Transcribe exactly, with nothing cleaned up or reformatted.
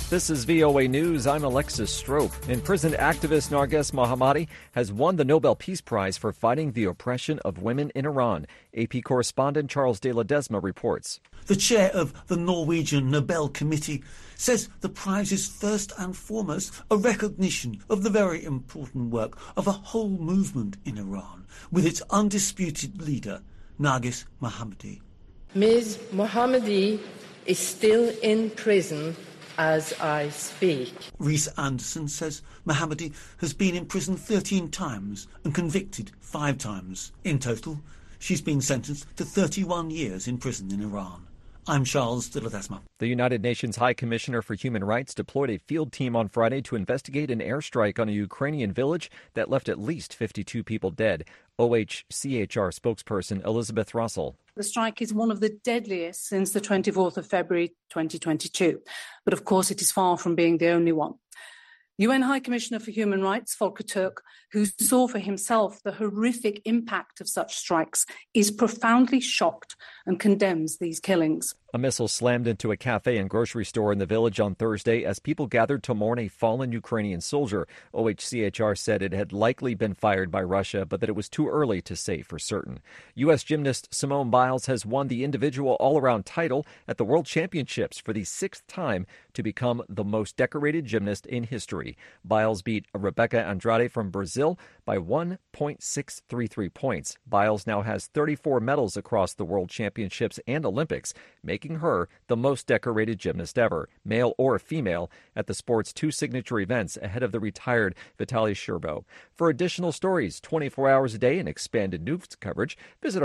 This is V O A News. I'm Alexis Strope. Imprisoned activist Narges Mohammadi has won the Nobel Peace Prize for fighting the oppression of women in Iran. A P correspondent Charles de Ledesma reports. The chair of the Norwegian Nobel Committee says the prize is first and foremost a recognition of the very important work of a whole movement in Iran, with its undisputed leader, Narges Mohammadi. Miz Mohammadi is still in prison as I speak. Rhys Anderson says Mohammadi has been in prison thirteen times and convicted five times. In total, she's been sentenced to thirty-one years in prison in Iran. I'm Charles de Ledesma. The United Nations High Commissioner for Human Rights deployed a field team on Friday to investigate an airstrike on a Ukrainian village that left at least fifty-two people dead. O H C H R spokesperson Elizabeth Russell. The strike is one of the deadliest since the twenty-fourth of February twenty twenty-two. But of course, it is far from being the only one. U N High Commissioner for Human Rights, Volker Turk, who saw for himself the horrific impact of such strikes, is profoundly shocked and condemns these killings. A missile slammed into a cafe and grocery store in the village on Thursday as people gathered to mourn a fallen Ukrainian soldier. O H C H R said it had likely been fired by Russia, but that it was too early to say for certain. U S gymnast Simone Biles has won the individual all-around title at the World Championships for the sixth time to become the most decorated gymnast in history. Biles beat Rebecca Andrade from Brazil by one point six three three points. Biles now has thirty-four medals across the World Championships and Olympics, making her the most decorated gymnast ever, male or female, at the sport's two signature events ahead of the retired Vitaly Sherbo. For additional stories twenty-four hours a day and expanded news coverage, visit